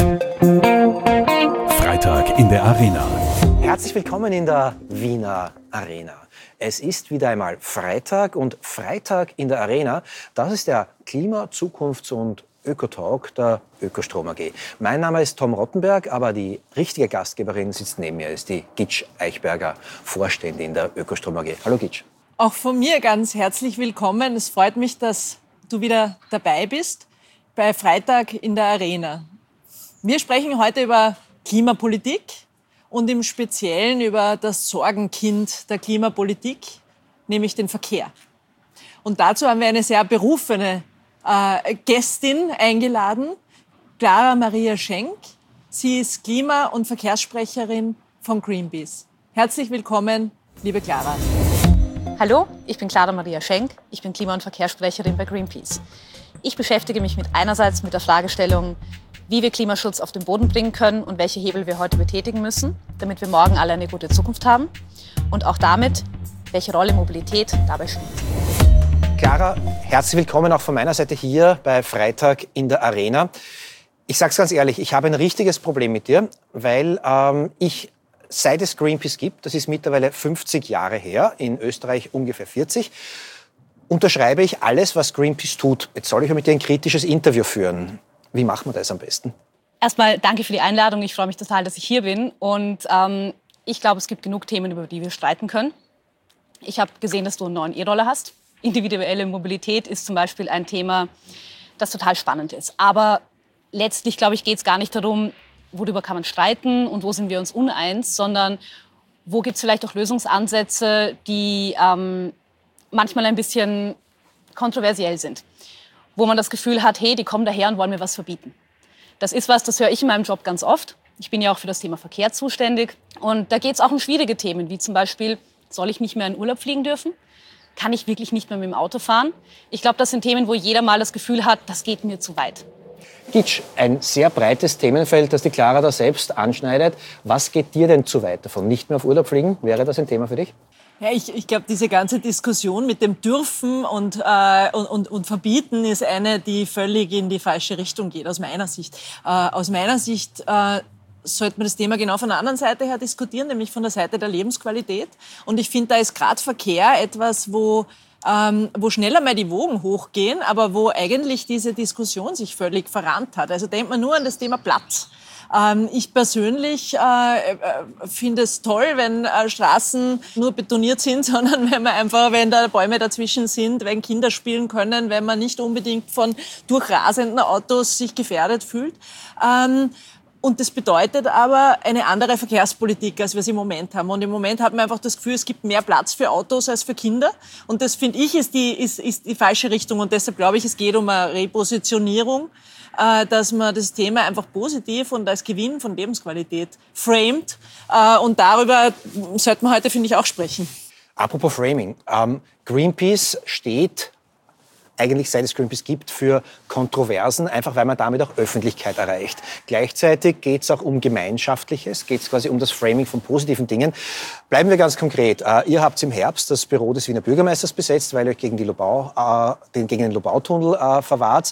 Freitag in der Arena. Herzlich willkommen in der Wiener Arena. Es ist wieder einmal Freitag und Freitag in der Arena, das ist der Klima-, Zukunfts- und Ökotalk der Ökostrom AG. Mein Name ist Tom Rottenberg, aber die richtige Gastgeberin sitzt neben mir, ist die Gitsch Eichberger, Vorständin der Ökostrom AG. Hallo Gitsch. Auch von mir ganz herzlich willkommen. Es freut mich, dass du wieder dabei bist bei Freitag in der Arena. Wir sprechen heute über Klimapolitik und im Speziellen über das Sorgenkind der Klimapolitik, nämlich den Verkehr. Und dazu haben wir eine sehr berufene Gästin eingeladen, Clara Maria Schenk. Sie ist Klima- und Verkehrssprecherin von Greenpeace. Herzlich willkommen, liebe Clara. Hallo, ich bin Clara Maria Schenk. Ich bin Klima- und Verkehrssprecherin bei Greenpeace. Ich beschäftige mich einerseits mit der Fragestellung, wie wir Klimaschutz auf den Boden bringen können und welche Hebel wir heute betätigen müssen, damit wir morgen alle eine gute Zukunft haben. Und auch damit, welche Rolle Mobilität dabei spielt. Clara, herzlich willkommen auch von meiner Seite hier bei Freitag in der Arena. Ich sage es ganz ehrlich, ich habe ein richtiges Problem mit dir, weil seit es Greenpeace gibt, das ist mittlerweile 50 Jahre her, in Österreich ungefähr 40, unterschreibe ich alles, was Greenpeace tut. Jetzt soll ich mit dir ein kritisches Interview führen. Wie machen wir das am besten? Erstmal danke für die Einladung. Ich freue mich total, dass ich hier bin. Und ich glaube, es gibt genug Themen, über die wir streiten können. Ich habe gesehen, dass du einen neuen E-Roller hast. Individuelle Mobilität ist zum Beispiel ein Thema, das total spannend ist. Aber letztlich, glaube ich, geht es gar nicht darum, worüber kann man streiten und wo sind wir uns uneins, sondern wo gibt es vielleicht auch Lösungsansätze, die manchmal ein bisschen kontroversiell sind. Wo man das Gefühl hat, hey, die kommen daher und wollen mir was verbieten. Das ist was, das höre ich in meinem Job ganz oft. Ich bin ja auch für das Thema Verkehr zuständig. Und da geht es auch um schwierige Themen, wie zum Beispiel, soll ich nicht mehr in Urlaub fliegen dürfen? Kann ich wirklich nicht mehr mit dem Auto fahren? Ich glaube, das sind Themen, wo jeder mal das Gefühl hat, das geht mir zu weit. Gitsch, ein sehr breites Themenfeld, das die Clara da selbst anschneidet. Was geht dir denn zu weit davon? Nicht mehr auf Urlaub fliegen? Wäre das ein Thema für dich? Ja, ich glaube, diese ganze Diskussion mit dem Dürfen und Verbieten ist eine, die völlig in die falsche Richtung geht, aus meiner Sicht. Aus meiner Sicht sollte man das Thema genau von der anderen Seite her diskutieren, nämlich von der Seite der Lebensqualität. Und ich finde, da ist gerade Verkehr etwas, wo schneller mal die Wogen hochgehen, aber wo eigentlich diese Diskussion sich völlig verrannt hat. Also denkt man nur an das Thema Platz. Ich persönlich finde es toll, wenn Straßen nur betoniert sind, sondern wenn da Bäume dazwischen sind, wenn Kinder spielen können, wenn man nicht unbedingt von durchrasenden Autos sich gefährdet fühlt. Und das bedeutet aber eine andere Verkehrspolitik, als wir sie im Moment haben. Und im Moment hat man einfach das Gefühl, es gibt mehr Platz für Autos als für Kinder. Und das, finde ich, ist die falsche Richtung. Und deshalb glaube ich, es geht um eine Repositionierung, dass man das Thema einfach positiv und als Gewinn von Lebensqualität framet. Und darüber sollte man heute, finde ich, auch sprechen. Apropos Framing. Greenpeace steht eigentlich, seit es Greenpeace gibt, für Kontroversen, einfach weil man damit auch Öffentlichkeit erreicht. Gleichzeitig geht es auch um Gemeinschaftliches, geht es quasi um das Framing von positiven Dingen. Bleiben wir ganz konkret. Ihr habt im Herbst das Büro des Wiener Bürgermeisters besetzt, weil ihr euch gegen den Lobautunnel verwahrt.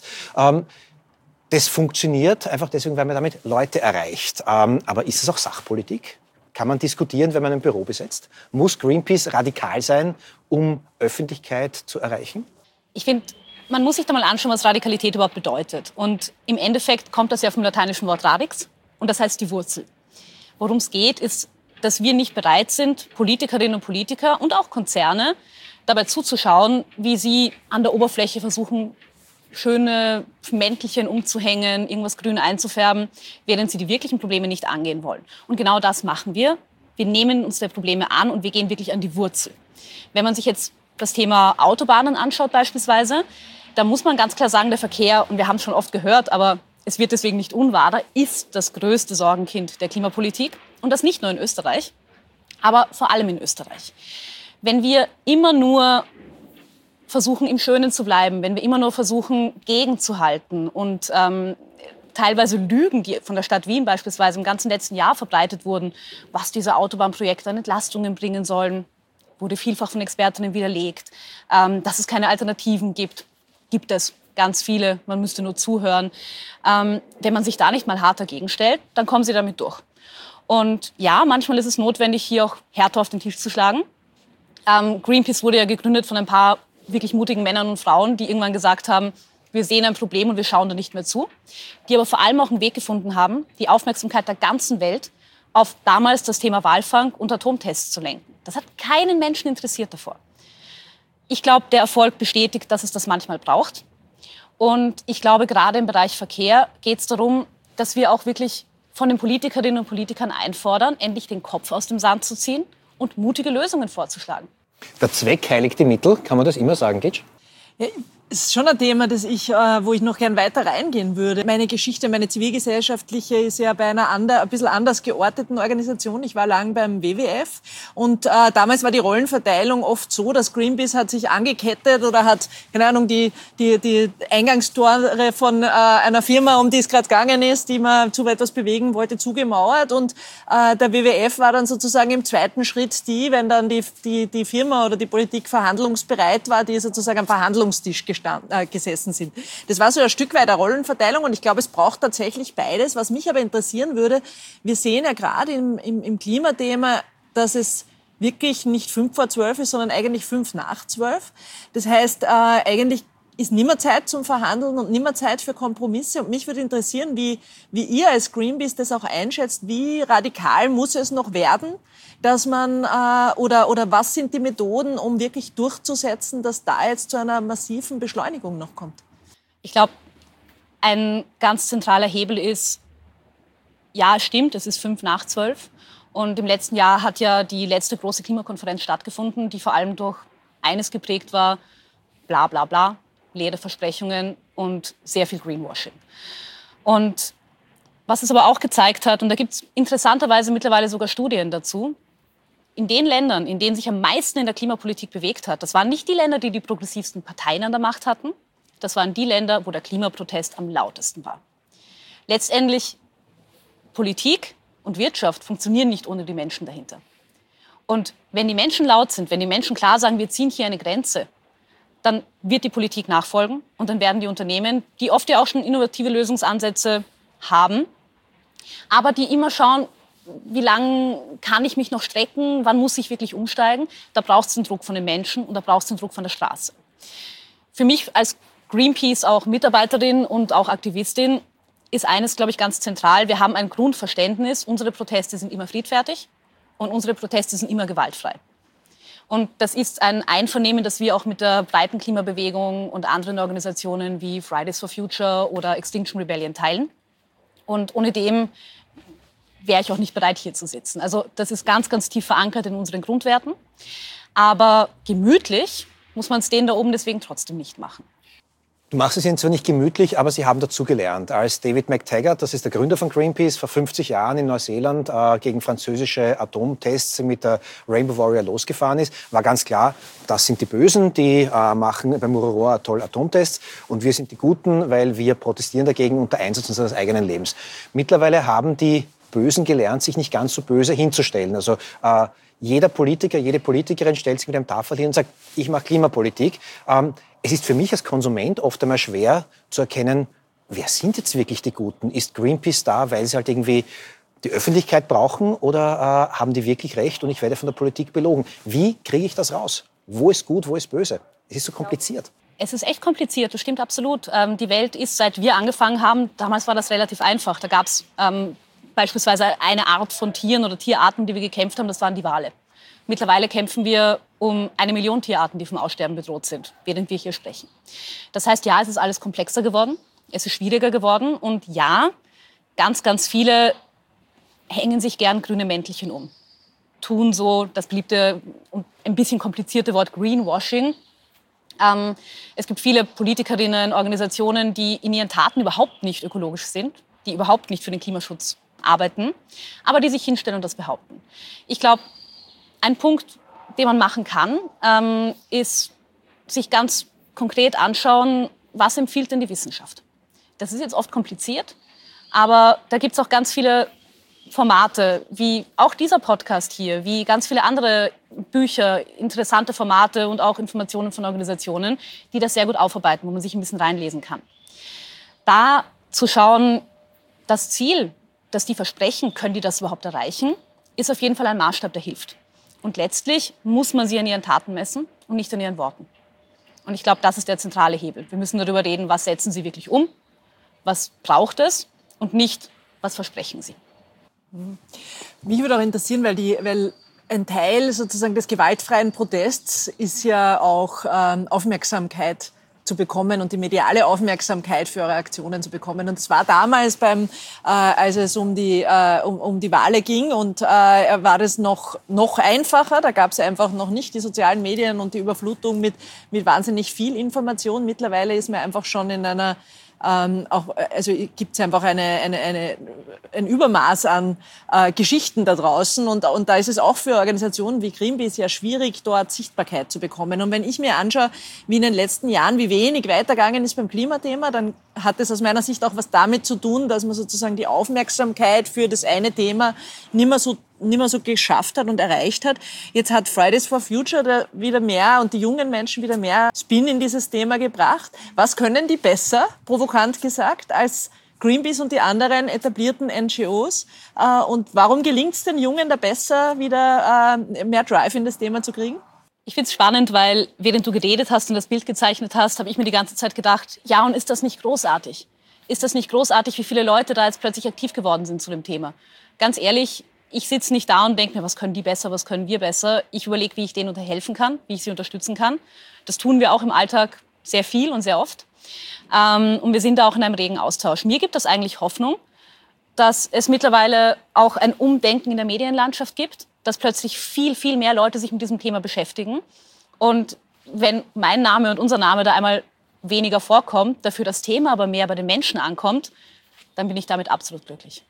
Das funktioniert einfach deswegen, weil man damit Leute erreicht. Aber ist es auch Sachpolitik? Kann man diskutieren, wenn man ein Büro besetzt? Muss Greenpeace radikal sein, um Öffentlichkeit zu erreichen? Ich finde, man muss sich da mal anschauen, was Radikalität überhaupt bedeutet. Und im Endeffekt kommt das ja vom lateinischen Wort radix und das heißt die Wurzel. Worum es geht, ist, dass wir nicht bereit sind, Politikerinnen und Politiker und auch Konzerne dabei zuzuschauen, wie sie an der Oberfläche versuchen, schöne Mäntelchen umzuhängen, irgendwas grün einzufärben, während sie die wirklichen Probleme nicht angehen wollen. Und genau das machen wir. Wir nehmen uns der Probleme an und wir gehen wirklich an die Wurzel. Wenn man sich jetzt das Thema Autobahnen anschaut beispielsweise, da muss man ganz klar sagen, der Verkehr, und wir haben es schon oft gehört, aber es wird deswegen nicht unwahr, ist das größte Sorgenkind der Klimapolitik. Und das nicht nur in Österreich, aber vor allem in Österreich. Wenn wir immer nur versuchen, im Schönen zu bleiben, wenn wir immer nur versuchen, gegenzuhalten und teilweise Lügen, die von der Stadt Wien beispielsweise im ganzen letzten Jahr verbreitet wurden, was diese Autobahnprojekte an Entlastungen bringen sollen, wurde vielfach von Expertinnen widerlegt. Dass es keine Alternativen gibt, gibt es. ganz viele, man müsste nur zuhören. Wenn man sich da nicht mal hart dagegen stellt, dann kommen sie damit durch. Und ja, manchmal ist es notwendig, hier auch härter auf den Tisch zu schlagen. Greenpeace wurde ja gegründet von ein paar wirklich mutigen Männern und Frauen, die irgendwann gesagt haben, wir sehen ein Problem und wir schauen da nicht mehr zu. Die aber vor allem auch einen Weg gefunden haben, die Aufmerksamkeit der ganzen Welt auf damals das Thema Walfang und Atomtests zu lenken. Das hat keinen Menschen interessiert davor. Ich glaube, der Erfolg bestätigt, dass es das manchmal braucht. Und ich glaube, gerade im Bereich Verkehr geht es darum, dass wir auch wirklich von den Politikerinnen und Politikern einfordern, endlich den Kopf aus dem Sand zu ziehen und mutige Lösungen vorzuschlagen. Der Zweck heiligt die Mittel, kann man das immer sagen, Gitsch? Ja, es ist schon ein Thema, wo ich noch gern weiter reingehen würde. Meine Geschichte, meine zivilgesellschaftliche, ist ja bei einer ein bisschen anders georteten Organisation. Ich war lang beim WWF und damals war die Rollenverteilung oft so, dass Greenpeace hat sich angekettet oder hat, keine Ahnung, die Eingangstore von einer Firma, um die es gerade gegangen ist, die man zu etwas bewegen wollte, zugemauert. Und der WWF war dann sozusagen im zweiten Schritt wenn dann die Firma oder die Politik verhandlungsbereit war, die sozusagen am Verhandlungstisch gesessen sind. Das war so ein Stück weit eine Rollenverteilung und ich glaube, es braucht tatsächlich beides. Was mich aber interessieren würde, wir sehen ja gerade im Klimathema, dass es wirklich nicht 5 vor 12 ist, sondern eigentlich 5 nach 12. Das heißt, eigentlich ist nimmer Zeit zum Verhandeln und nimmer Zeit für Kompromisse. Und mich würde interessieren, wie ihr als Greenpeace das auch einschätzt. Wie radikal muss es noch werden, dass man oder was sind die Methoden, um wirklich durchzusetzen, dass da jetzt zu einer massiven Beschleunigung noch kommt? Ich glaube, ein ganz zentraler Hebel ist, ja, es stimmt, es ist 5 nach 12. Und im letzten Jahr hat ja die letzte große Klimakonferenz stattgefunden, die vor allem durch eines geprägt war, bla bla bla, leere Versprechungen und sehr viel Greenwashing. Und was es aber auch gezeigt hat, und da gibt es interessanterweise mittlerweile sogar Studien dazu, in den Ländern, in denen sich am meisten in der Klimapolitik bewegt hat, das waren nicht die Länder, die die progressivsten Parteien an der Macht hatten, das waren die Länder, wo der Klimaprotest am lautesten war. Letztendlich, Politik und Wirtschaft funktionieren nicht ohne die Menschen dahinter. Und wenn die Menschen laut sind, wenn die Menschen klar sagen, wir ziehen hier eine Grenze, dann wird die Politik nachfolgen und dann werden die Unternehmen, die oft ja auch schon innovative Lösungsansätze haben, aber die immer schauen, wie lange kann ich mich noch strecken, wann muss ich wirklich umsteigen, da braucht es den Druck von den Menschen und da braucht es den Druck von der Straße. Für mich als Greenpeace auch Mitarbeiterin und auch Aktivistin ist eines, glaube ich, ganz zentral. Wir haben ein Grundverständnis, unsere Proteste sind immer friedfertig und unsere Proteste sind immer gewaltfrei. Und das ist ein Einvernehmen, das wir auch mit der breiten Klimabewegung und anderen Organisationen wie Fridays for Future oder Extinction Rebellion teilen. Und ohne dem wäre ich auch nicht bereit, hier zu sitzen. Also das ist ganz, ganz tief verankert in unseren Grundwerten. Aber gemütlich muss man es denen da oben deswegen trotzdem nicht machen. Du machst es ihnen zwar nicht gemütlich, aber sie haben dazu gelernt. Als David McTaggart, das ist der Gründer von Greenpeace, vor 50 Jahren in Neuseeland gegen französische Atomtests mit der Rainbow Warrior losgefahren ist, war ganz klar, das sind die Bösen, die machen beim Mururoa Atoll Atomtests und wir sind die Guten, weil wir protestieren dagegen unter Einsatz unseres eigenen Lebens. Mittlerweile haben die Bösen gelernt, sich nicht ganz so böse hinzustellen. Also jeder Politiker, jede Politikerin stellt sich mit einem Tafel hin und sagt, ich mache Klimapolitik. Es ist für mich als Konsument oft einmal schwer zu erkennen, wer sind jetzt wirklich die Guten? Ist Greenpeace da, weil sie halt irgendwie die Öffentlichkeit brauchen oder haben die wirklich recht und ich werde von der Politik belogen? Wie kriege ich das raus? Wo ist gut, wo ist böse? Es ist so kompliziert. Es ist echt kompliziert, das stimmt absolut. Die Welt ist, seit wir angefangen haben, damals war das relativ einfach. Da gab es beispielsweise eine Art von Tieren oder Tierarten, die wir gekämpft haben, das waren die Wale. Mittlerweile kämpfen wir um 1 Million Tierarten, die vom Aussterben bedroht sind, während wir hier sprechen. Das heißt, ja, es ist alles komplexer geworden, es ist schwieriger geworden und ja, ganz, ganz viele hängen sich gern grüne Mäntelchen um. Tun so das beliebte und ein bisschen komplizierte Wort Greenwashing. Es gibt viele Politikerinnen, Organisationen, die in ihren Taten überhaupt nicht ökologisch sind, die überhaupt nicht für den Klimaschutz arbeiten, aber die sich hinstellen und das behaupten. Ich glaube, ein Punkt, den man machen kann, ist sich ganz konkret anschauen, was empfiehlt denn die Wissenschaft. Das ist jetzt oft kompliziert, aber da gibt es auch ganz viele Formate, wie auch dieser Podcast hier, wie ganz viele andere Bücher, interessante Formate und auch Informationen von Organisationen, die das sehr gut aufarbeiten, wo man sich ein bisschen reinlesen kann. Da zu schauen, das Ziel, das die versprechen, können die das überhaupt erreichen, ist auf jeden Fall ein Maßstab, der hilft. Und letztlich muss man sie an ihren Taten messen und nicht an ihren Worten. Und ich glaube, das ist der zentrale Hebel. Wir müssen darüber reden, was setzen sie wirklich um, was braucht es und nicht, was versprechen sie. Mich würde auch interessieren, weil ein Teil sozusagen des gewaltfreien Protests ist ja auch Aufmerksamkeit zu bekommen und die mediale Aufmerksamkeit für eure Aktionen zu bekommen. Und zwar damals als es um die Wahlen ging und war das noch einfacher. Da gab es einfach noch nicht die sozialen Medien und die Überflutung mit wahnsinnig viel Information. Mittlerweile ist man einfach schon in einer gibt es einfach ein Übermaß an Geschichten da draußen und da ist es auch für Organisationen wie Greenpeace ja schwierig, dort Sichtbarkeit zu bekommen. Und wenn ich mir anschaue, wie in den letzten Jahren, wie wenig weitergegangen ist beim Klimathema, dann hat es aus meiner Sicht auch was damit zu tun, dass man sozusagen die Aufmerksamkeit für das eine Thema nicht mehr so geschafft hat und erreicht hat. Jetzt hat Fridays for Future wieder mehr und die jungen Menschen wieder mehr Spin in dieses Thema gebracht. Was können die besser, provokant gesagt, als Greenpeace und die anderen etablierten NGOs? Und warum gelingt es den Jungen da besser, wieder mehr Drive in das Thema zu kriegen? Ich finde es spannend, weil während du geredet hast und das Bild gezeichnet hast, habe ich mir die ganze Zeit gedacht, ja, und ist das nicht großartig? Ist das nicht großartig, wie viele Leute da jetzt plötzlich aktiv geworden sind zu dem Thema? Ganz ehrlich, ich sitze nicht da und denke mir, was können die besser, was können wir besser. Ich überlege, wie ich denen helfen kann, wie ich sie unterstützen kann. Das tun wir auch im Alltag sehr viel und sehr oft. Und wir sind da auch in einem regen Austausch. Mir gibt das eigentlich Hoffnung, dass es mittlerweile auch ein Umdenken in der Medienlandschaft gibt, dass plötzlich viel, viel mehr Leute sich mit diesem Thema beschäftigen. Und wenn mein Name und unser Name da einmal weniger vorkommt, dafür das Thema aber mehr bei den Menschen ankommt, dann bin ich damit absolut glücklich.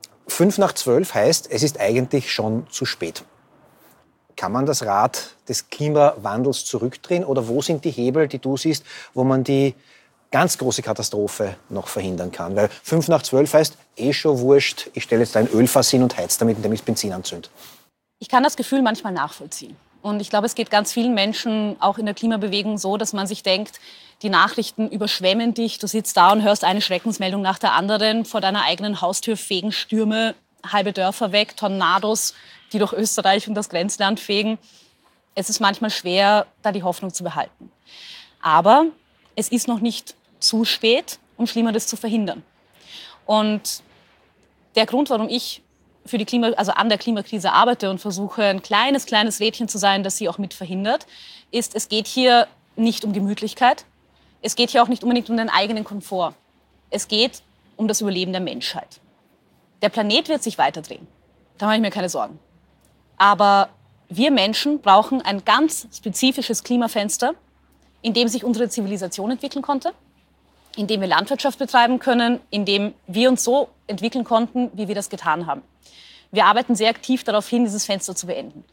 11:55 heißt, es ist eigentlich schon zu spät. Kann man das Rad des Klimawandels zurückdrehen oder wo sind die Hebel, die du siehst, wo man die ganz große Katastrophe noch verhindern kann? Weil 11:55 heißt, schon wurscht, ich stelle jetzt ein Ölfass hin und heiz damit, indem ich Benzin anzünde. Ich kann das Gefühl manchmal nachvollziehen. Und ich glaube, es geht ganz vielen Menschen, auch in der Klimabewegung, so, dass man sich denkt, die Nachrichten überschwemmen dich. Du sitzt da und hörst eine Schreckensmeldung nach der anderen. Vor deiner eigenen Haustür fegen Stürme halbe Dörfer weg, Tornados, die durch Österreich und das Grenzland fegen. Es ist manchmal schwer, da die Hoffnung zu behalten. Aber es ist noch nicht zu spät, um Schlimmeres zu verhindern. Und der Grund, warum ich an der Klimakrise arbeite und versuche, ein kleines Rädchen zu sein, das sie auch mit verhindert, ist, es geht hier nicht um Gemütlichkeit. Es geht hier auch nicht unbedingt um den eigenen Komfort. Es geht um das Überleben der Menschheit. Der Planet wird sich weiterdrehen. Da mache ich mir keine Sorgen. Aber wir Menschen brauchen ein ganz spezifisches Klimafenster, in dem sich unsere Zivilisation entwickeln konnte, in dem wir Landwirtschaft betreiben können, in dem wir uns so entwickeln konnten, wie wir das getan haben. Wir arbeiten sehr aktiv darauf hin, dieses Fenster zu beenden.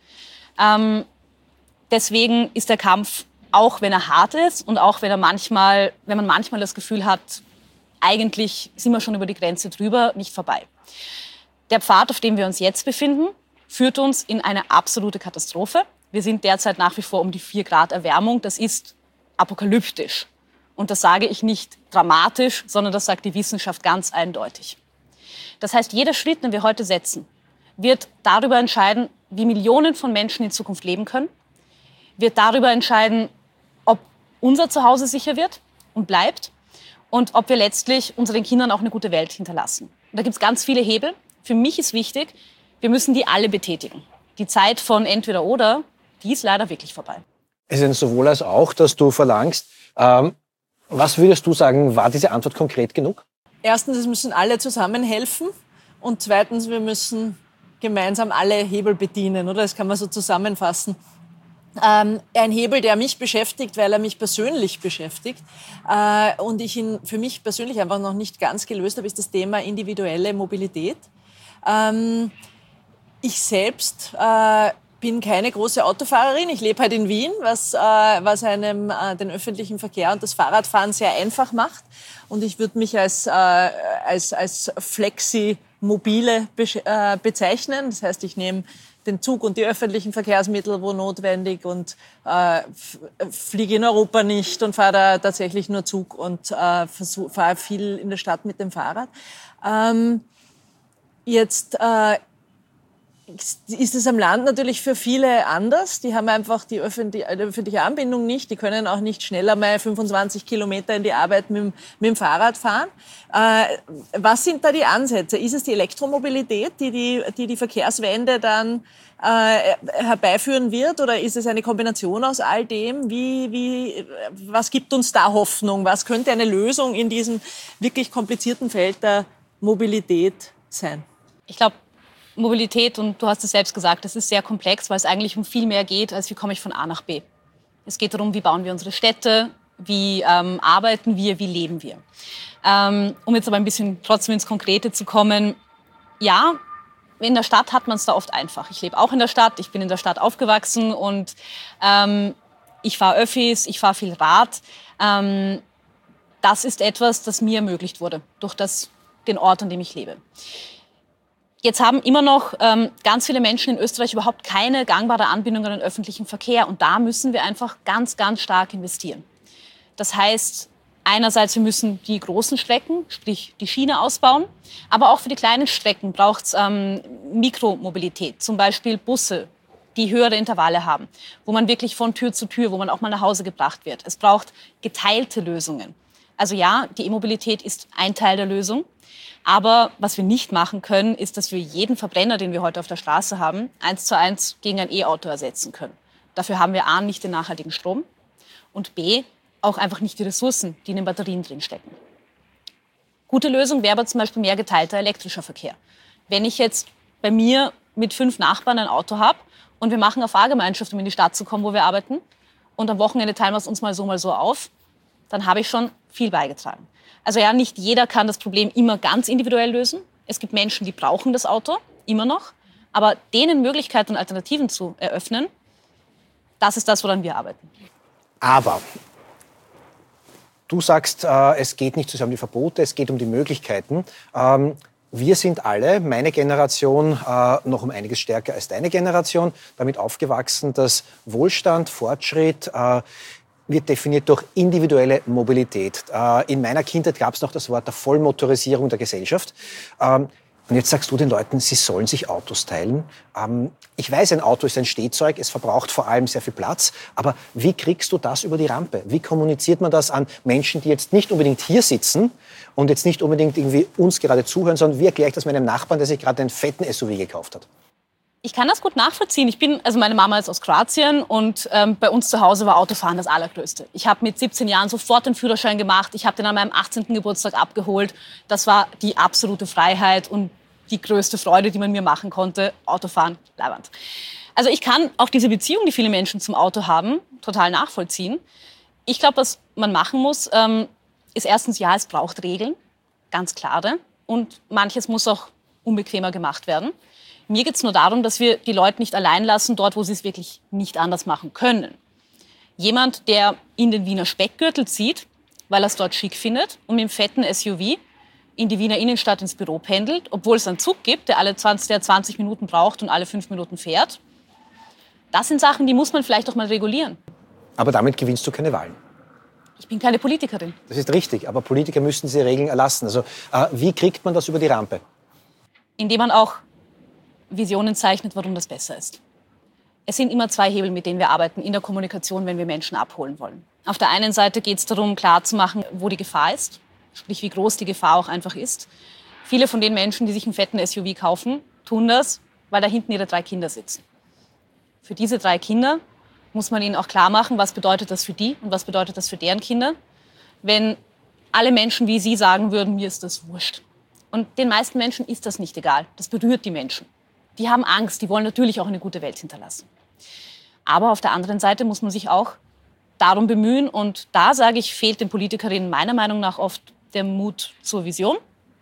Deswegen ist der Kampf, auch wenn er hart ist und auch wenn man manchmal das Gefühl hat, eigentlich sind wir schon über die Grenze drüber, nicht vorbei. Der Pfad, auf dem wir uns jetzt befinden, führt uns in eine absolute Katastrophe. Wir sind derzeit nach wie vor um die 4 Grad Erwärmung. Das ist apokalyptisch. Und das sage ich nicht dramatisch, sondern das sagt die Wissenschaft ganz eindeutig. Das heißt, jeder Schritt, den wir heute setzen, wird darüber entscheiden, wie Millionen von Menschen in Zukunft leben können, wird darüber entscheiden, ob unser Zuhause sicher wird und bleibt und ob wir letztlich unseren Kindern auch eine gute Welt hinterlassen. Und da gibt es ganz viele Hebel. Für mich ist wichtig, wir müssen die alle betätigen. Die Zeit von entweder oder, die ist leider wirklich vorbei. Es ist ein sowohl als auch, dass du verlangst. Was würdest du sagen, war diese Antwort konkret genug? Erstens, es müssen alle zusammen helfen. Und zweitens, wir müssen gemeinsam alle Hebel bedienen, oder? Das kann man so zusammenfassen. Ein Hebel, der mich beschäftigt, weil er mich persönlich beschäftigt und ich ihn für mich persönlich einfach noch nicht ganz gelöst habe, ist das Thema individuelle Mobilität. Ich selbst bin keine große Autofahrerin. Ich lebe halt in Wien, was einem den öffentlichen Verkehr und das Fahrradfahren sehr einfach macht. Und ich würde mich als Flexi mobile bezeichnen. Das heißt, ich nehme den Zug und die öffentlichen Verkehrsmittel, wo notwendig, und fliege in Europa nicht und fahre da tatsächlich nur Zug und fahre viel in der Stadt mit dem Fahrrad. Jetzt ist es am Land natürlich für viele anders. Die haben einfach die öffentliche Anbindung nicht. Die können auch nicht schneller mal 25 Kilometer in die Arbeit mit dem Fahrrad fahren. Was sind da die Ansätze? Ist es die Elektromobilität, die Verkehrswende dann herbeiführen wird? Oder ist es eine Kombination aus all dem? Was gibt uns da Hoffnung? Was könnte eine Lösung in diesem wirklich komplizierten Feld der Mobilität sein? Ich glaube, Mobilität, und du hast es selbst gesagt, das ist sehr komplex, weil es eigentlich um viel mehr geht, als wie komme ich von A nach B. Es geht darum, wie bauen wir unsere Städte, wie arbeiten wir, wie leben wir. Um jetzt aber ein bisschen trotzdem ins Konkrete zu kommen, ja, in der Stadt hat man es da oft einfach. Ich lebe auch in der Stadt, ich bin in der Stadt aufgewachsen und ich fahre Öffis, ich fahre viel Rad. Das ist etwas, das mir ermöglicht wurde durch den Ort, an dem ich lebe. Jetzt haben immer noch ganz viele Menschen in Österreich überhaupt keine gangbare Anbindung an den öffentlichen Verkehr. Und da müssen wir einfach ganz, ganz stark investieren. Das heißt, einerseits, wir müssen die großen Strecken, sprich die Schiene ausbauen. Aber auch für die kleinen Strecken braucht es Mikromobilität. Zum Beispiel Busse, die höhere Intervalle haben, wo man wirklich von Tür zu Tür, wo man auch mal nach Hause gebracht wird. Es braucht geteilte Lösungen. Also ja, die E-Mobilität ist ein Teil der Lösung. Aber was wir nicht machen können, ist, dass wir jeden Verbrenner, den wir heute auf der Straße haben, 1:1 gegen ein E-Auto ersetzen können. Dafür haben wir A, nicht den nachhaltigen Strom und B, auch einfach nicht die Ressourcen, die in den Batterien drinstecken. Gute Lösung wäre aber zum Beispiel mehr geteilter elektrischer Verkehr. Wenn ich jetzt bei mir mit 5 Nachbarn ein Auto habe und wir machen eine Fahrgemeinschaft, um in die Stadt zu kommen, wo wir arbeiten, und am Wochenende teilen wir es uns mal so auf, dann habe ich schon viel beigetragen. Also ja, nicht jeder kann das Problem immer ganz individuell lösen. Es gibt Menschen, die brauchen das Auto, immer noch. Aber denen Möglichkeiten und Alternativen zu eröffnen, das ist das, woran wir arbeiten. Aber du sagst, es geht nicht so sehr um die Verbote, es geht um die Möglichkeiten. Wir sind alle, meine Generation, noch um einiges stärker als deine Generation, damit aufgewachsen, dass Wohlstand, Fortschritt wird definiert durch individuelle Mobilität. In meiner Kindheit gab es noch das Wort der Vollmotorisierung der Gesellschaft. Und jetzt sagst du den Leuten, sie sollen sich Autos teilen. Ich weiß, ein Auto ist ein Stehzeug, es verbraucht vor allem sehr viel Platz. Aber wie kriegst du das über die Rampe? Wie kommuniziert man das an Menschen, die jetzt nicht unbedingt hier sitzen und jetzt nicht unbedingt irgendwie uns gerade zuhören, sondern wie erkläre ich das meinem Nachbarn, der sich gerade einen fetten SUV gekauft hat? Ich kann das gut nachvollziehen. Meine Mama ist aus Kroatien und bei uns zu Hause war Autofahren das Allergrößte. Ich habe mit 17 Jahren sofort den Führerschein gemacht. Ich habe den an meinem 18. Geburtstag abgeholt. Das war die absolute Freiheit und die größte Freude, die man mir machen konnte. Autofahren, leiwand. Also ich kann auch diese Beziehung, die viele Menschen zum Auto haben, total nachvollziehen. Ich glaube, was man machen muss, ist erstens, ja, es braucht Regeln, ganz klare. Und manches muss auch unbequemer gemacht werden. Mir geht es nur darum, dass wir die Leute nicht allein lassen, dort, wo sie es wirklich nicht anders machen können. Jemand, der in den Wiener Speckgürtel zieht, weil er es dort schick findet und mit dem fetten SUV in die Wiener Innenstadt ins Büro pendelt, obwohl es einen Zug gibt, der 20 Minuten braucht und alle 5 Minuten fährt. Das sind Sachen, die muss man vielleicht auch mal regulieren. Aber damit gewinnst du keine Wahlen. Ich bin keine Politikerin. Das ist richtig, aber Politiker müssten diese Regeln erlassen. Also wie kriegt man das über die Rampe? Indem man auch Visionen zeichnet, warum das besser ist. Es sind immer 2 Hebel, mit denen wir arbeiten in der Kommunikation, wenn wir Menschen abholen wollen. Auf der einen Seite geht es darum, klarzumachen, wo die Gefahr ist, sprich wie groß die Gefahr auch einfach ist. Viele von den Menschen, die sich einen fetten SUV kaufen, tun das, weil da hinten ihre 3 Kinder sitzen. Für diese 3 Kinder muss man ihnen auch klar machen, was bedeutet das für die und was bedeutet das für deren Kinder. Wenn alle Menschen wie sie sagen würden, mir ist das wurscht. Und den meisten Menschen ist das nicht egal. Das berührt die Menschen. Die haben Angst, die wollen natürlich auch eine gute Welt hinterlassen. Aber auf der anderen Seite muss man sich auch darum bemühen. Und da, sage ich, fehlt den Politikerinnen meiner Meinung nach oft der Mut zur Vision.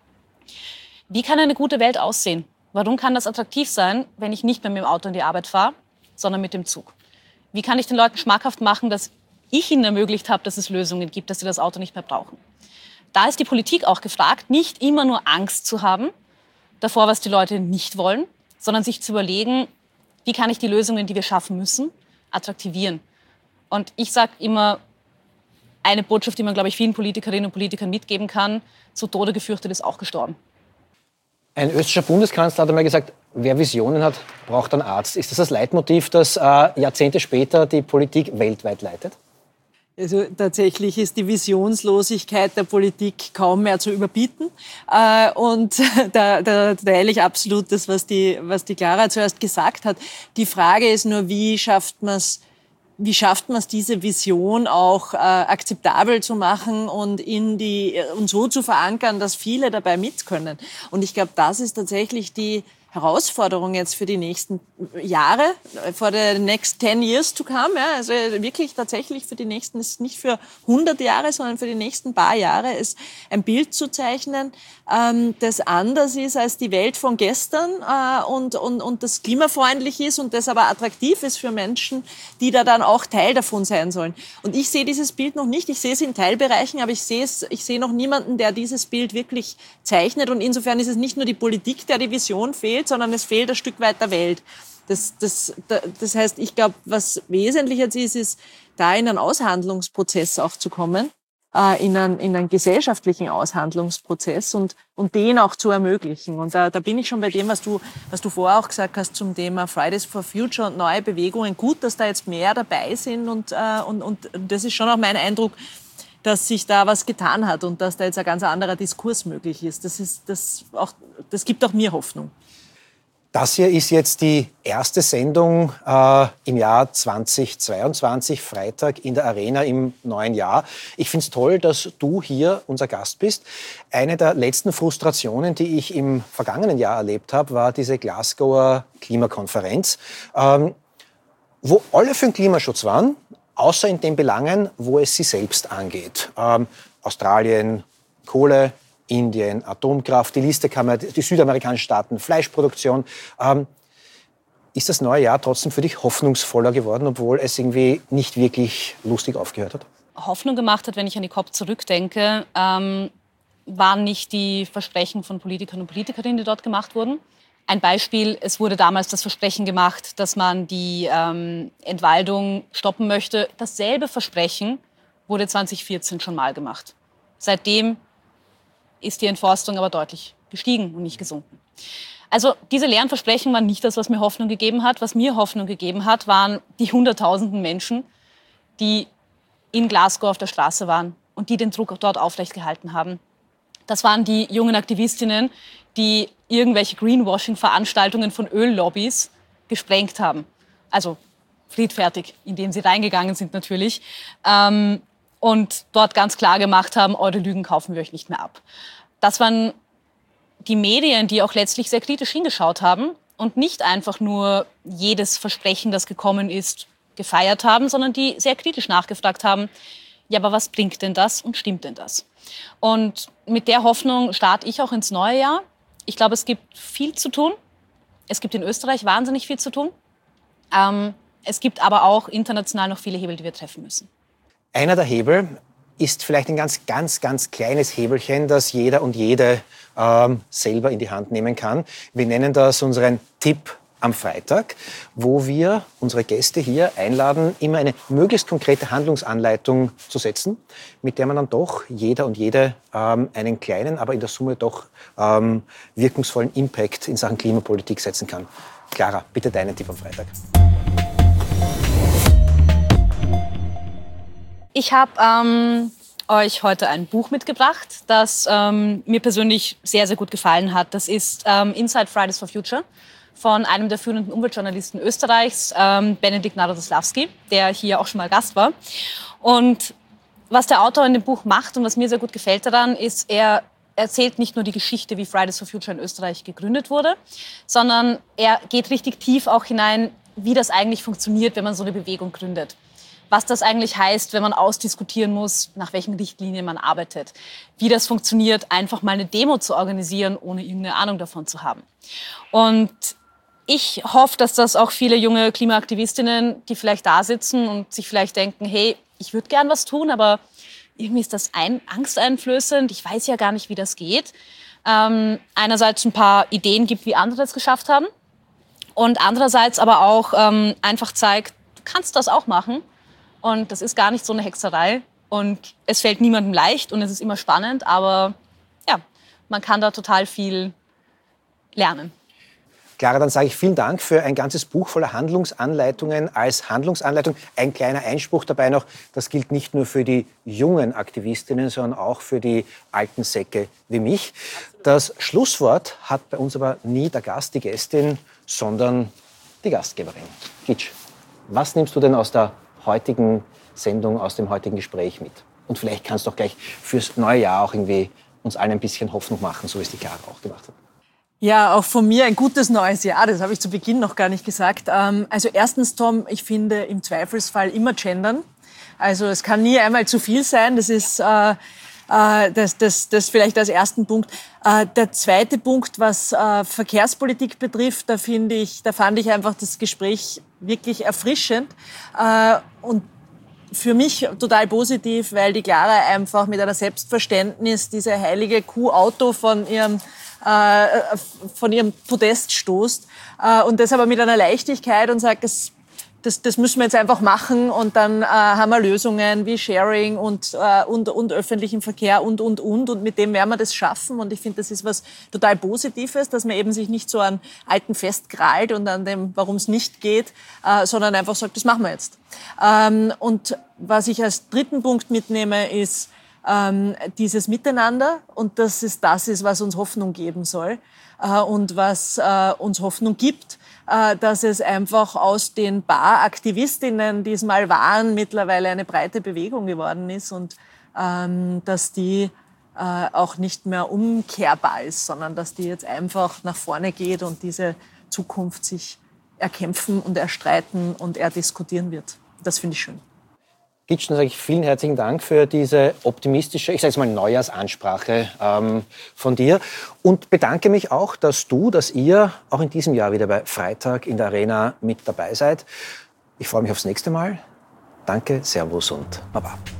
Wie kann eine gute Welt aussehen? Warum kann das attraktiv sein, wenn ich nicht mehr mit dem Auto in die Arbeit fahre, sondern mit dem Zug? Wie kann ich den Leuten schmackhaft machen, dass ich ihnen ermöglicht habe, dass es Lösungen gibt, dass sie das Auto nicht mehr brauchen? Da ist die Politik auch gefragt, nicht immer nur Angst zu haben, davor, was die Leute nicht wollen, sondern sich zu überlegen, wie kann ich die Lösungen, die wir schaffen müssen, attraktivieren. Und ich sage immer, eine Botschaft, die man, glaube ich, vielen Politikerinnen und Politikern mitgeben kann: zu Tode gefürchtet ist auch gestorben. Ein österreichischer Bundeskanzler hat einmal gesagt, wer Visionen hat, braucht einen Arzt. Ist das Leitmotiv, das Jahrzehnte später die Politik weltweit leitet? Also tatsächlich ist die Visionslosigkeit der Politik kaum mehr zu überbieten. Und da teile ich absolut das, was die Clara zuerst gesagt hat. Die Frage ist nur, wie schafft man es, diese Vision auch akzeptabel zu machen und und so zu verankern, dass viele dabei mitkönnen. Und ich glaube, das ist tatsächlich die Herausforderung jetzt für die nächsten Jahre, for the next 10 years to come. Ja, also wirklich tatsächlich für die nächsten, ist nicht für 100 Jahre, sondern für die nächsten paar Jahre, ist ein Bild zu zeichnen, das anders ist als die Welt von gestern und das klimafreundlich ist und das aber attraktiv ist für Menschen, die da dann auch Teil davon sein sollen. Und ich sehe dieses Bild noch nicht. Ich sehe es in Teilbereichen, aber ich sehe noch niemanden, der dieses Bild wirklich zeichnet. Und insofern ist es nicht nur die Politik, der die Vision fehlt, sondern es fehlt ein Stück weit der Welt. Das heißt, ich glaube, was wesentlich jetzt ist, da in einen Aushandlungsprozess auch zu kommen, in einen gesellschaftlichen Aushandlungsprozess und den auch zu ermöglichen. Und da bin ich schon bei dem, was du vorher auch gesagt hast zum Thema Fridays for Future und neue Bewegungen. Gut, dass da jetzt mehr dabei sind und das ist schon auch mein Eindruck, dass sich da was getan hat und dass da jetzt ein ganz anderer Diskurs möglich ist. Das gibt auch mir Hoffnung. Das hier ist jetzt die erste Sendung im Jahr 2022, Freitag in der Arena im neuen Jahr. Ich finde es toll, dass du hier unser Gast bist. Eine der letzten Frustrationen, die ich im vergangenen Jahr erlebt habe, war diese Glasgower Klimakonferenz, wo alle für den Klimaschutz waren, außer in den Belangen, wo es sie selbst angeht. Australien, Kohle, Indien, Atomkraft, die Liste kann man, die südamerikanischen Staaten, Fleischproduktion. Ist das neue Jahr trotzdem für dich hoffnungsvoller geworden, obwohl es irgendwie nicht wirklich lustig aufgehört hat? Hoffnung gemacht hat, wenn ich an die COP zurückdenke, waren nicht die Versprechen von Politikern und Politikerinnen, die dort gemacht wurden. Ein Beispiel: Es wurde damals das Versprechen gemacht, dass man die Entwaldung stoppen möchte. Dasselbe Versprechen wurde 2014 schon mal gemacht. Seitdem ist die Entforstung aber deutlich gestiegen und nicht gesunken. Also diese leeren Versprechen waren nicht das, was mir Hoffnung gegeben hat. Was mir Hoffnung gegeben hat, waren die Hunderttausenden Menschen, die in Glasgow auf der Straße waren und die den Druck dort aufrecht gehalten haben. Das waren die jungen Aktivistinnen, die irgendwelche Greenwashing-Veranstaltungen von Öllobbys gesprengt haben. Also friedfertig, indem sie reingegangen sind natürlich. Und dort ganz klar gemacht haben, eure Lügen kaufen wir euch nicht mehr ab. Das waren die Medien, die auch letztlich sehr kritisch hingeschaut haben und nicht einfach nur jedes Versprechen, das gekommen ist, gefeiert haben, sondern die sehr kritisch nachgefragt haben, ja, aber was bringt denn das und stimmt denn das? Und mit der Hoffnung starte ich auch ins neue Jahr. Ich glaube, es gibt viel zu tun. Es gibt in Österreich wahnsinnig viel zu tun. Es gibt aber auch international noch viele Hebel, die wir treffen müssen. Einer der Hebel ist vielleicht ein ganz kleines Hebelchen, das jeder und jede selber in die Hand nehmen kann. Wir nennen das unseren Tipp am Freitag, wo wir unsere Gäste hier einladen, immer eine möglichst konkrete Handlungsanleitung zu setzen, mit der man dann doch jeder und jede einen kleinen, aber in der Summe doch wirkungsvollen Impact in Sachen Klimapolitik setzen kann. Clara, bitte deinen Tipp am Freitag. Ich habe euch heute ein Buch mitgebracht, das mir persönlich sehr, sehr gut gefallen hat. Das ist Inside Fridays for Future von einem der führenden Umweltjournalisten Österreichs, Benedikt Narodoslawski, der hier auch schon mal Gast war. Und was der Autor in dem Buch macht und was mir sehr gut gefällt daran, ist, er erzählt nicht nur die Geschichte, wie Fridays for Future in Österreich gegründet wurde, sondern er geht richtig tief auch hinein, wie das eigentlich funktioniert, wenn man so eine Bewegung gründet. Was das eigentlich heißt, wenn man ausdiskutieren muss, nach welchen Richtlinien man arbeitet. Wie das funktioniert, einfach mal eine Demo zu organisieren, ohne irgendeine Ahnung davon zu haben. Und ich hoffe, dass das auch viele junge Klimaaktivistinnen, die vielleicht da sitzen und sich vielleicht denken, hey, ich würde gern was tun, aber irgendwie ist das angsteinflößend. Ich weiß ja gar nicht, wie das geht. Einerseits ein paar Ideen gibt, wie andere das geschafft haben. Und andererseits aber auch einfach zeigt, du kannst das auch machen. Und das ist gar nicht so eine Hexerei. Und es fällt niemandem leicht und es ist immer spannend. Aber ja, man kann da total viel lernen. Clara, dann sage ich vielen Dank für ein ganzes Buch voller Handlungsanleitungen als Handlungsanleitung. Ein kleiner Einspruch dabei noch, das gilt nicht nur für die jungen Aktivistinnen, sondern auch für die alten Säcke wie mich. Das Schlusswort hat bei uns aber nie der Gast, die Gästin, sondern die Gastgeberin. Gitsch, was nimmst du denn aus der heutigen Sendung, aus dem heutigen Gespräch mit? Und vielleicht kannst du auch gleich fürs neue Jahr auch irgendwie uns allen ein bisschen Hoffnung machen, so wie es die Clara auch gemacht hat. Ja, auch von mir ein gutes neues Jahr. Das habe ich zu Beginn noch gar nicht gesagt. Also erstens, Tom, ich finde im Zweifelsfall immer gendern. Also es kann nie einmal zu viel sein. Das ist das vielleicht als ersten Punkt. Der zweite Punkt, was Verkehrspolitik betrifft, da fand ich einfach das Gespräch wirklich erfrischend und für mich total positiv, weil die Clara einfach mit einer Selbstverständnis diese heilige Kuh-Auto von ihrem Podest stoßt und das aber mit einer Leichtigkeit und sagt, das müssen wir jetzt einfach machen und dann haben wir Lösungen wie Sharing und öffentlichen Verkehr und mit dem werden wir das schaffen und ich finde, das ist was total Positives, dass man eben sich nicht so an Alten festkrallt und an dem, warum es nicht geht, sondern einfach sagt, das machen wir jetzt. Und was ich als dritten Punkt mitnehme, ist dieses Miteinander und das ist, was uns Hoffnung geben soll und was uns Hoffnung gibt, dass es einfach aus den paar Aktivistinnen, die es mal waren, mittlerweile eine breite Bewegung geworden ist und dass die auch nicht mehr umkehrbar ist, sondern dass die jetzt einfach nach vorne geht und diese Zukunft sich erkämpfen und erstreiten und erdiskutieren wird. Das finde ich schön. Gitsch, dann sage ich vielen herzlichen Dank für diese optimistische, ich sage jetzt mal Neujahrsansprache von dir und bedanke mich auch, dass ihr auch in diesem Jahr wieder bei Freitag in der Arena mit dabei seid. Ich freue mich aufs nächste Mal. Danke, Servus und Baba.